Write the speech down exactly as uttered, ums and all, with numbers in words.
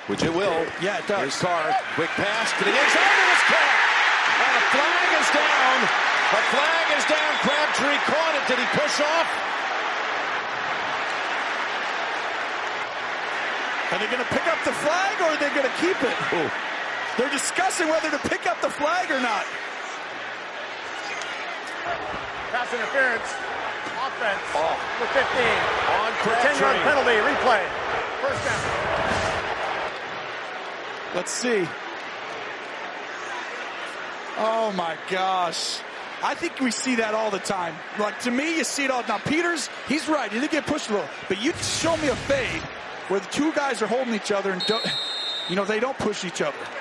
Which it will. Yeah, it does. Here's Carr. Quick pass to the end zone. And it's caught. And a flag is down. A flag is down. Crabtree caught it. Did he push off? Are they going to pick up the flag or are they going to keep it? Ooh. They're discussing whether to pick up the flag or not. Pass interference. Offense. Oh. For fifteen. On Crabtree. ten-yard penalty. Replay. First down. Let's see. Oh, my gosh. I think we see that all the time. Like, to me, you see it all. Now, Peters, he's right. He did get pushed a little. But you show me a fade where the two guys are holding each other and, don't, you know, they don't push each other.